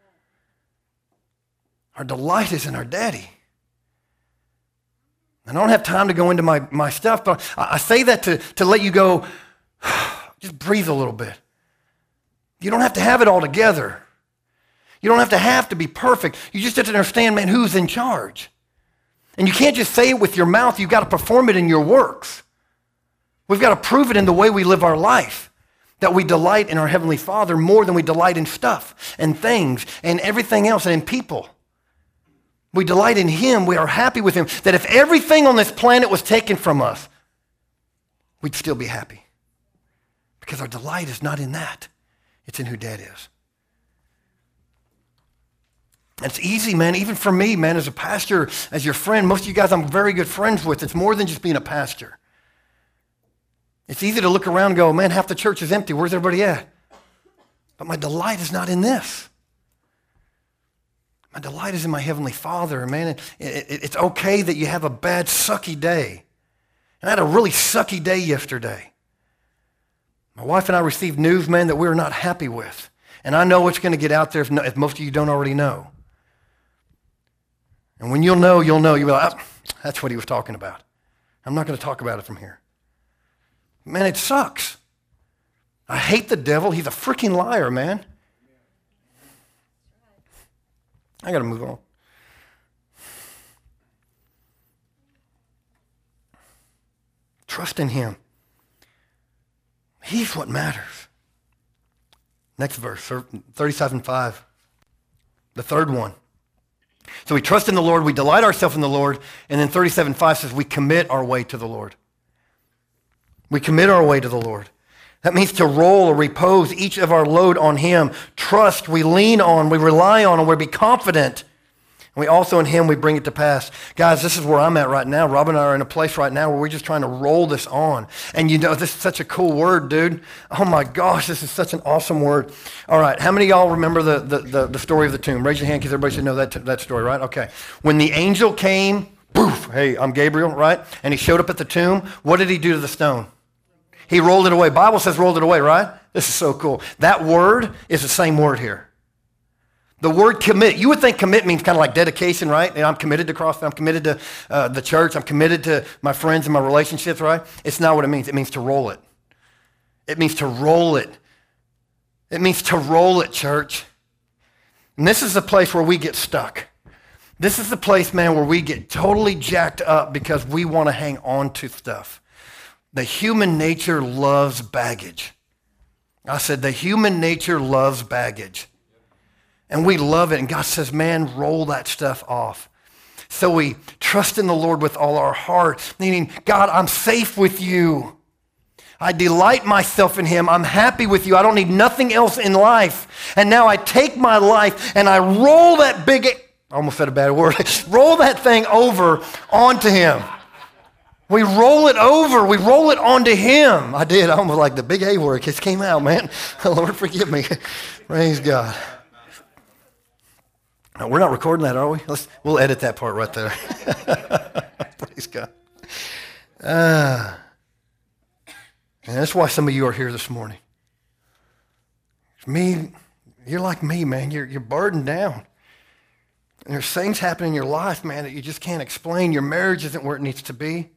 A: Our delight is in our Daddy. And I don't have time to go into my, my stuff, but I, I say that to, to let you go, just breathe a little bit. You don't have to have it all together. You don't have to have to be perfect. You just have to understand, man, who's in charge. And you can't just say it with your mouth. You've got to perform it in your works. We've got to prove it in the way we live our life. That we delight in our Heavenly Father more than we delight in stuff and things and everything else and in people. We delight in him. We are happy with him. That if everything on this planet was taken from us, we'd still be happy. Because our delight is not in that. It's in who Dad is. It's easy, man, even for me, man, as a pastor, as your friend. Most of you guys I'm very good friends with. It's more than just being a pastor. It's easy to look around and go, man, half the church is empty. Where's everybody at? But my delight is not in this. My delight is in my Heavenly Father, man. It, it, it's okay that you have a bad, sucky day. And I had a really sucky day yesterday. My wife and I received news, man, that we were not happy with. And I know it's going to get out there if, no, if most of you don't already know. And when you'll know, you'll know. You'll be like, oh, that's what he was talking about. I'm not going to talk about it from here. Man, it sucks. I hate the devil. He's a freaking liar, man. I got to move on. Trust in him. He's what matters. Next verse, thirty-seven five. The third one. So we trust in the Lord, we delight ourselves in the Lord, and then thirty-seven five says we commit our way to the Lord. We commit our way to the Lord. That means to roll or repose each of our load on him. Trust, we lean on, we rely on, and we be confident. And we also in him, we bring it to pass. Guys, this is where I'm at right now. Robin and I are in a place right now where we're just trying to roll this on. And you know, this is such a cool word, dude. Oh my gosh, this is such an awesome word. All right, how many of y'all remember the, the, the, the story of the tomb? Raise your hand because everybody should know that, that story, right? Okay. When the angel came, poof, hey, I'm Gabriel, right? And he showed up at the tomb. What did he do to the stone? He rolled it away. Bible says rolled it away, right? This is so cool. That word is the same word here. The word commit. You would think commit means kind of like dedication, right? And I'm committed to CrossFit. I'm committed to uh, the church. I'm committed to my friends and my relationships, right? It's not what it means. It means to roll it. It means to roll it. It means to roll it, church. And this is the place where we get stuck. This is the place, man, where we get totally jacked up because we want to hang on to stuff. The human nature loves baggage. I said the human nature loves baggage. And we love it. And God says, man, roll that stuff off. So we trust in the Lord with all our heart, meaning, God, I'm safe with you. I delight myself in him. I'm happy with you. I don't need nothing else in life. And now I take my life and I roll that big, I almost said a bad word, roll that thing over onto him. We roll it over. We roll it onto him. I did. I almost like the big A word just came out, man. Lord, forgive me. Praise God. No, we're not recording that, are we? Let's, we'll edit that part right there. Praise God. Uh, and that's why some of you are here this morning. Me, you're like me, man. You're, you're burdened down. And there's things happening in your life, man, that you just can't explain. Your marriage isn't where it needs to be.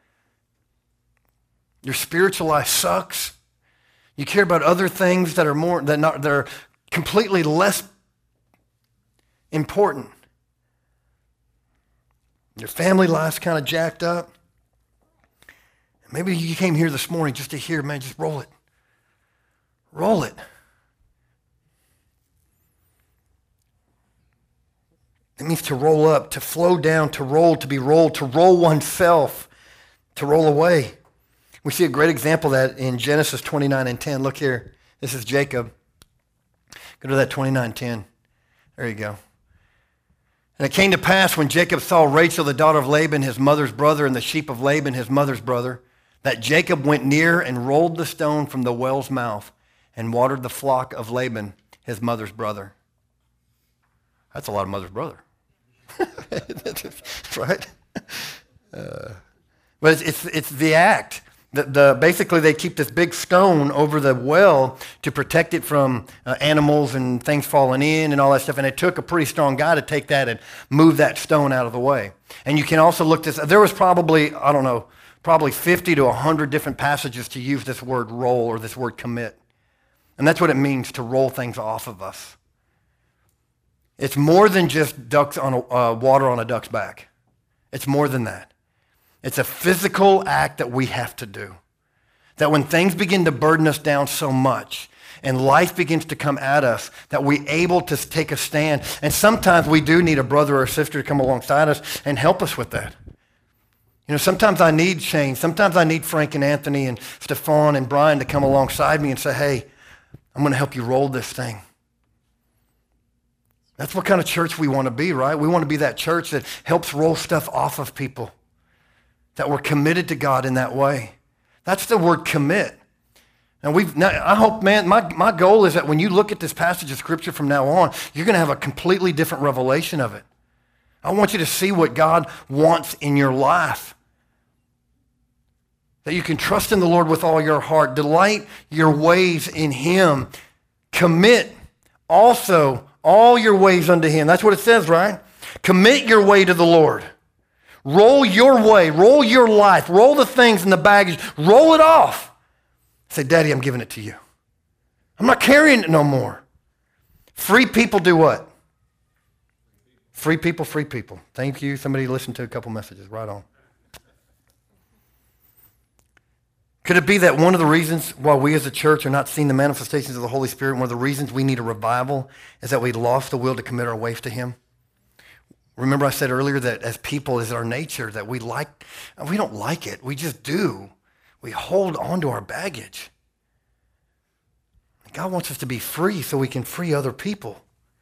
A: Your spiritual life sucks. You care about other things that are more that not that are completely less important. Your family life's kind of jacked up. Maybe you came here this morning just to hear, man, just roll it. Roll it. It means to roll up, to flow down, to roll, to be rolled, to roll oneself, to roll away. We see a great example of that in Genesis twenty-nine and ten. Look here. This is Jacob. Go to that twenty-nine ten. There you go. And it came to pass when Jacob saw Rachel, the daughter of Laban, his mother's brother, and the sheep of Laban, his mother's brother, that Jacob went near and rolled the stone from the well's mouth and watered the flock of Laban, his mother's brother. That's a lot of mother's brother. Right? Uh, but it's, it's, it's the act. The, the, basically, they keep this big stone over the well to protect it from uh, animals and things falling in and all that stuff. And it took a pretty strong guy to take that and move that stone out of the way. And you can also look this, there was probably, I don't know, probably fifty to one hundred different passages to use this word roll or this word commit. And that's what it means to roll things off of us. It's more than just ducks on a, uh, water on a duck's back. It's more than that. It's a physical act that we have to do. That when things begin to burden us down so much and life begins to come at us, that we're able to take a stand. And sometimes we do need a brother or a sister to come alongside us and help us with that. You know, sometimes I need Shane. Sometimes I need Frank and Anthony and Stefan and Brian to come alongside me and say, hey, I'm going to help you roll this thing. That's what kind of church we want to be, right? We want to be that church that helps roll stuff off of people, that we're committed to God in that way. That's the word commit. And we've. Now, I hope, man, my, my goal is that when you look at this passage of Scripture from now on, you're going to have a completely different revelation of it. I want you to see what God wants in your life. That you can trust in the Lord with all your heart. Delight your ways in Him. Commit also all your ways unto Him. That's what it says, right? Commit your way to the Lord. Roll your way. Roll your life. Roll the things in the baggage. Roll it off. Say, Daddy, I'm giving it to you. I'm not carrying it no more. Free people do what? Free people, free people. Thank you. Somebody listened to a couple messages. Right on. Could it be that one of the reasons why we as a church are not seeing the manifestations of the Holy Spirit, one of the reasons we need a revival, is that we lost the will to commit our ways to Him? Remember I said earlier that as people, is our nature, that we like, we don't like it. We just do. We hold on to our baggage. God wants us to be free so we can free other people.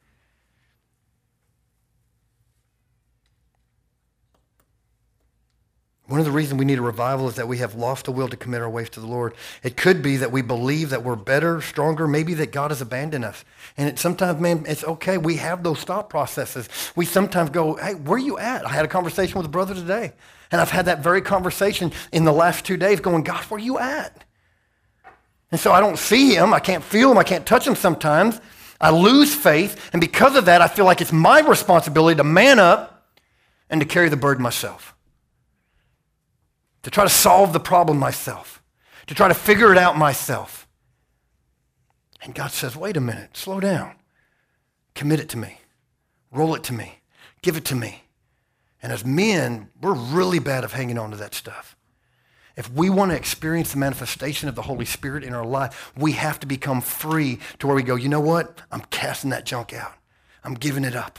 A: One of the reasons we need a revival is that we have lost the will to commit our ways to the Lord. It could be that we believe that we're better, stronger, maybe that God has abandoned us. And it, sometimes, man, it's okay. We have those thought processes. We sometimes go, hey, where are you at? I had a conversation with a brother today. And I've had that very conversation in the last two days going, God, where are you at? And so I don't see Him. I can't feel Him. I can't touch Him sometimes. I lose faith. And because of that, I feel like it's my responsibility to man up and to carry the burden myself. To try to solve the problem myself, to try to figure it out myself. And God says, wait a minute, slow down. Commit it to me. Roll it to me. Give it to me. And as men, we're really bad at hanging on to that stuff. If we want to experience the manifestation of the Holy Spirit in our life, we have to become free to where we go, you know what? I'm casting that junk out. I'm giving it up.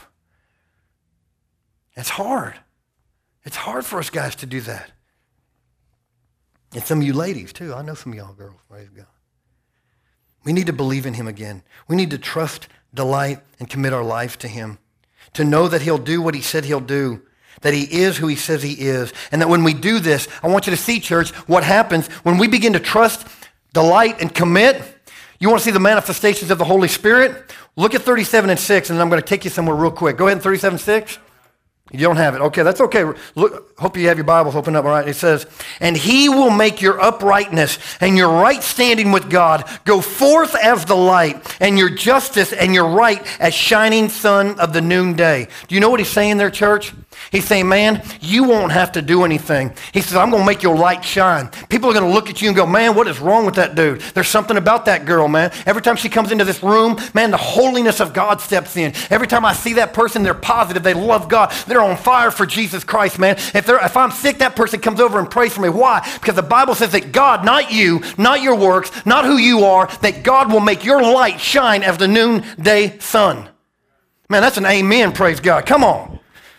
A: It's hard. It's hard for us guys to do that. And some of you ladies, too. I know some of y'all girls. Praise God. We need to believe in Him again. We need to trust, delight, and commit our life to Him. To know that He'll do what He said He'll do. That He is who He says He is. And that when we do this, I want you to see, church, what happens when we begin to trust, delight, and commit. You want to see the manifestations of the Holy Spirit? Look at thirty-seven and six, and then I'm going to take you somewhere real quick. Go ahead, thirty-seven six. You don't have it. Okay, that's okay. Look, hope you have your Bibles open up, all right? It says, and he will make your uprightness and your right standing with God go forth as the light, and your justice and your right as shining sun of the noonday. Do you know what he's saying there, church? He's saying, man, you won't have to do anything. He says, I'm going to make your light shine. People are going to look at you and go, man, what is wrong with that dude? There's something about that girl, man. Every time she comes into this room, man, the holiness of God steps in. Every time I see that person, they're positive. They love God. They're on fire for Jesus Christ, man. If, they're, if I'm sick, that person comes over and prays for me. Why? Because the Bible says that God, not you, not your works, not who you are, that God will make your light shine as the noonday sun. Man, that's an amen, praise God. Come on.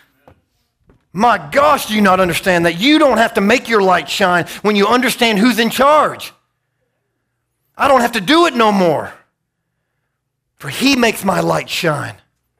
A: My gosh, do you not understand that you don't have to make your light shine when you understand who's in charge? I don't have to do it no more. For he makes my light shine.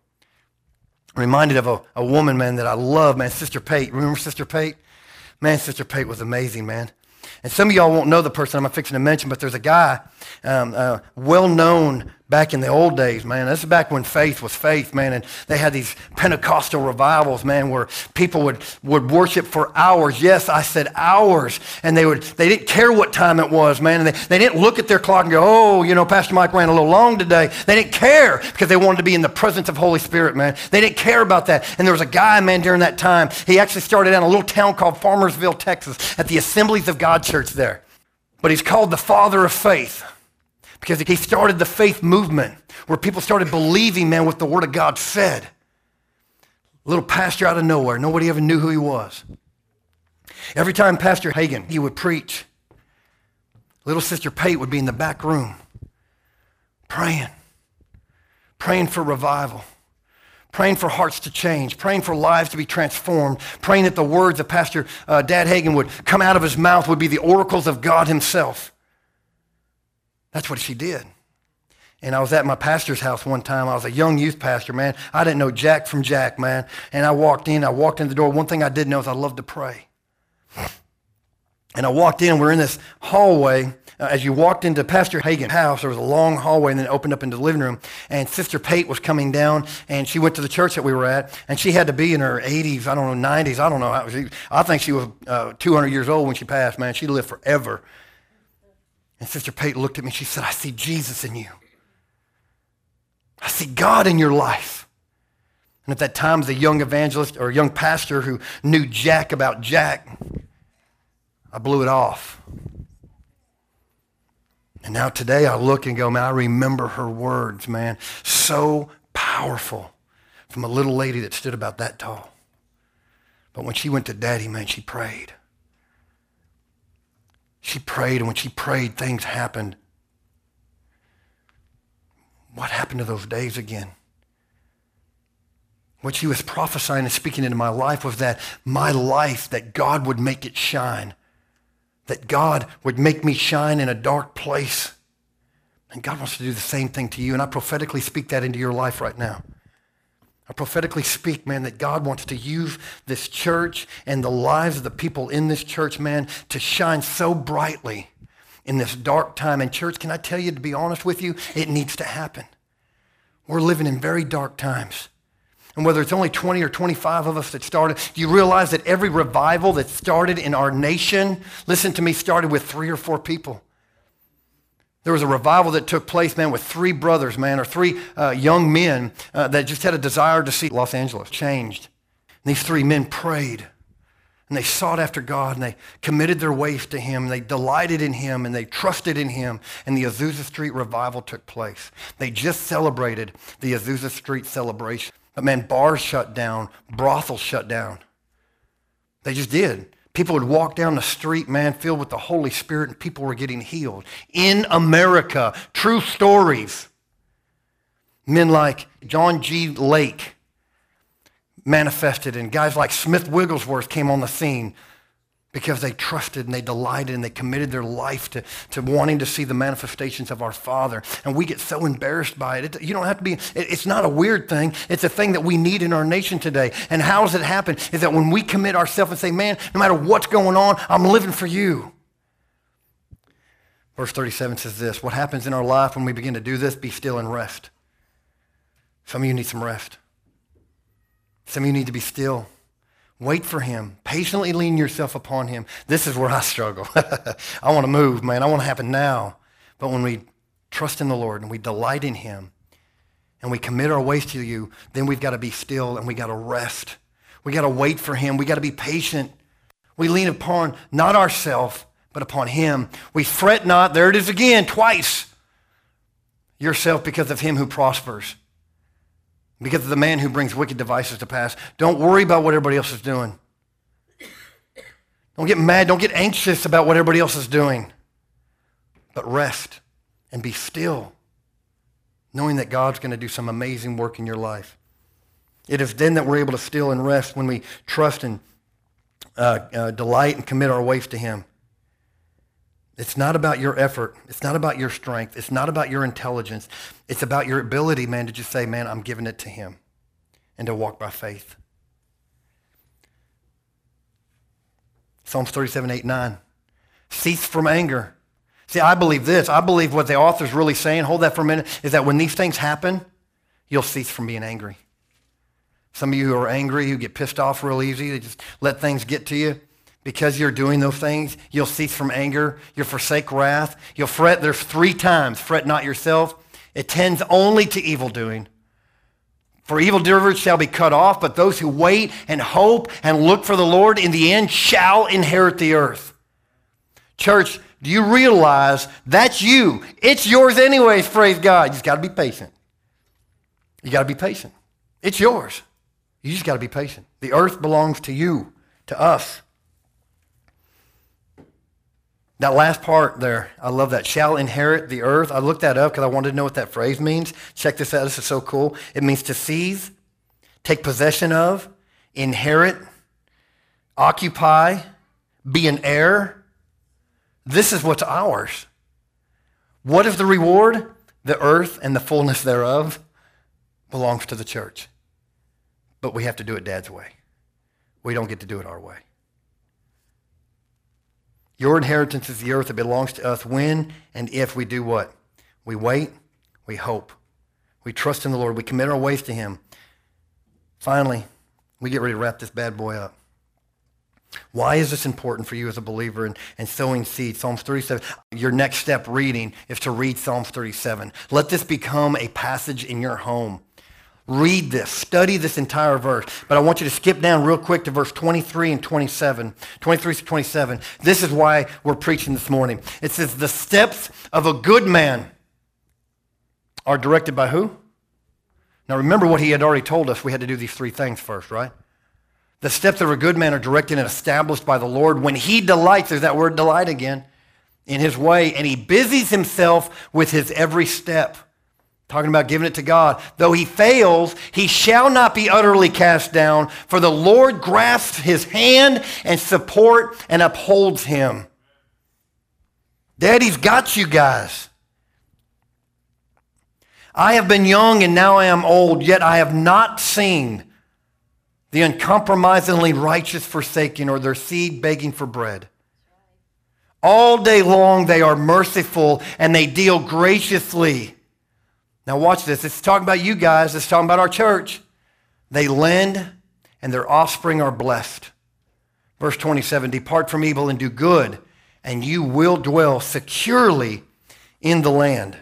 A: I'm reminded of a, a woman, man, that I love, man, Sister Pate. Remember Sister Pate? Man, Sister Pate was amazing, man. And some of y'all won't know the person I'm fixing to mention, but there's a guy um, uh, well-known back in the old days, man. This is back when faith was faith, man, and they had these Pentecostal revivals, man, where people would, would worship for hours. Yes, I said hours. And they would they didn't care what time it was, man. And they, they didn't look at their clock and go, oh, you know, Pastor Mike ran a little long today. They didn't care because they wanted to be in the presence of Holy Spirit, man. They didn't care about that. And there was a guy, man, during that time. He actually started out in a little town called Farmersville, Texas, at the Assemblies of God Church there. But he's called the Father of Faith, because he started the faith movement where people started believing, man, what the Word of God said. A little pastor out of nowhere. Nobody ever knew who he was. Every time Pastor Hagin, he would preach, little Sister Pate would be in the back room praying, praying for revival, praying for hearts to change, praying for lives to be transformed, praying that the words of Pastor uh, Dad Hagin would come out of his mouth would be the oracles of God himself. That's what she did. And I was at my pastor's house one time. I was a young youth pastor, man. I didn't know Jack from Jack, man. And I walked in. I walked in the door. One thing I did know is I loved to pray. And I walked in. We're in this hallway. Uh, as you walked into Pastor Hagin's house, there was a long hallway, and then it opened up into the living room. And Sister Pate was coming down, and she went to the church that we were at. And she had to be in her eighties, I don't know, nineties. I don't know. How she, I think she was uh, two hundred years old when she passed, man. She lived forever. And Sister Pate looked at me and she said, I see Jesus in you. I see God in your life. And at that time, as a young evangelist or a young pastor who knew Jack about Jack, I blew it off. And now today I look and go, man, I remember her words, man. So powerful from a little lady that stood about that tall. But when she went to Daddy, man, she prayed. She prayed, and when she prayed, things happened. What happened to those days again? What she was prophesying and speaking into my life was that my life, that God would make it shine. That God would make me shine in a dark place. And God wants to do the same thing to you, and I prophetically speak that into your life right now. I prophetically speak, man, that God wants to use this church and the lives of the people in this church, man, to shine so brightly in this dark time. And church, can I tell you, to be honest with you, it needs to happen. We're living in very dark times. And whether it's only twenty or twenty-five of us that started, do you realize that every revival that started in our nation, listen to me, started with three or four people? There was a revival that took place, man, with three brothers, man, or three uh, young men uh, that just had a desire to see Los Angeles changed. And these three men prayed, and they sought after God, and they committed their ways to him. They delighted in him, and they trusted in him, and the Azusa Street revival took place. They just celebrated the Azusa Street celebration. But, man, bars shut down, brothels shut down. They just did. People would walk down the street, man, filled with the Holy Spirit, and people were getting healed. In America, true stories. Men like John G. Lake manifested, and guys like Smith Wigglesworth came on the scene because they trusted and they delighted and they committed their life to, to wanting to see the manifestations of our Father. And we get so embarrassed by it. it you don't have to be, it, it's not a weird thing. It's a thing that we need in our nation today. And how does it happen? Is that when we commit ourselves and say, man, no matter what's going on, I'm living for you. Verse thirty-seven says this, what happens in our life when we begin to do this? Be still and rest. Some of you need some rest. Some of you need to be still. Wait for him. Patiently lean yourself upon him. This is where I struggle. I want to move, man. I want to happen now. But when we trust in the Lord and we delight in him and we commit our ways to you, then we've got to be still and we got to rest. We got to wait for him. We got to be patient. We lean upon not ourselves, but upon him. We fret not, there it is again, twice, yourself because of him who prospers, because of the man who brings wicked devices to pass. Don't worry about what everybody else is doing. Don't get mad. Don't get anxious about what everybody else is doing. But rest and be still, knowing that God's going to do some amazing work in your life. It is then that we're able to still and rest when we trust and uh, uh, delight and commit our ways to him. It's not about your effort. It's not about your strength. It's not about your intelligence. It's about your ability, man, to just say, man, I'm giving it to him, and to walk by faith. Psalms thirty-seven, eight, nine. Cease from anger. See, I believe this. I believe what the author's really saying, hold that for a minute, is that when these things happen, you'll cease from being angry. Some of you who are angry, who get pissed off real easy, they just let things get to you. Because you're doing those things, you'll cease from anger. You'll forsake wrath. You'll fret. There's three times. Fret not yourself. It tends only to evil doing. For evildoers shall be cut off, but those who wait and hope and look for the Lord in the end shall inherit the earth. Church, do you realize that's you? It's yours anyways, praise God. You just got to be patient. You got to be patient. It's yours. You just got to be patient. The earth belongs to you, to us. That last part there, I love that. Shall inherit the earth. I looked that up because I wanted to know what that phrase means. Check this out. This is so cool. It means to seize, take possession of, inherit, occupy, be an heir. This is what's ours. What is the reward? The earth and the fullness thereof belongs to the church. But we have to do it Dad's way. We don't get to do it our way. Your inheritance is the earth that belongs to us when and if we do what? We wait, we hope. We trust in the Lord. We commit our ways to him. Finally, we get ready to wrap this bad boy up. Why is this important for you as a believer and, and sowing seed? Psalms thirty-seven. Your next step reading is to read Psalms thirty-seven. Let this become a passage in your home. Read this, study this entire verse. But I want you to skip down real quick to verse twenty-three and twenty-seven. twenty-three to twenty-seven. This is why we're preaching this morning. It says, the steps of a good man are directed by who? Now remember what he had already told us. We had to do these three things first, right? The steps of a good man are directed and established by the Lord. When he delights, there's that word delight again, in his way, and he busies himself with his every step. Talking about giving it to God. Though he fails, he shall not be utterly cast down, for the Lord grasps his hand and support and upholds him. Daddy's got you guys. I have been young and now I am old, yet I have not seen the uncompromisingly righteous forsaken or their seed begging for bread. All day long they are merciful and they deal graciously. Now watch this. It's talking about you guys. It's talking about our church. They lend and their offspring are blessed. Verse twenty-seven, depart from evil and do good, and you will dwell securely in the land.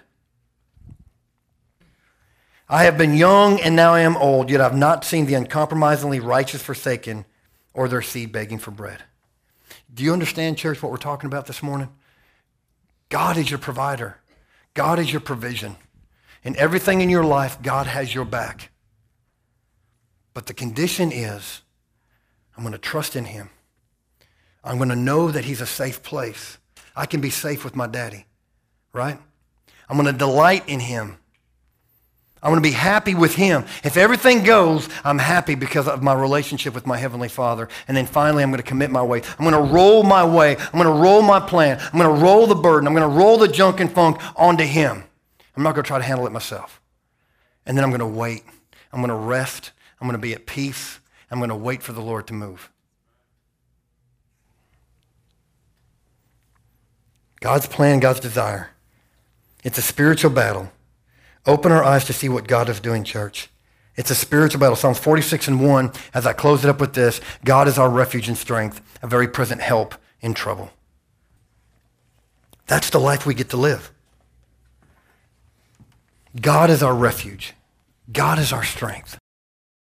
A: I have been young and now I am old, yet I have not seen the uncompromisingly righteous forsaken or their seed begging for bread. Do you understand, church, what we're talking about this morning? God is your provider. God is your provision. In everything in your life, God has your back. But the condition is, I'm going to trust in him. I'm going to know that he's a safe place. I can be safe with my daddy, right? I'm going to delight in him. I'm going to be happy with him. If everything goes, I'm happy because of my relationship with my Heavenly Father. And then finally, I'm going to commit my way. I'm going to roll my way. I'm going to roll my plan. I'm going to roll the burden. I'm going to roll the junk and funk onto him. I'm not going to try to handle it myself. And then I'm going to wait. I'm going to rest. I'm going to be at peace. I'm going to wait for the Lord to move. God's plan, God's desire. It's a spiritual battle. Open our eyes to see what God is doing, church. It's a spiritual battle. Psalms forty-six and one, as I close it up with this, God is our refuge and strength, a very present help in trouble. That's the life we get to live. God is our refuge. God is our strength.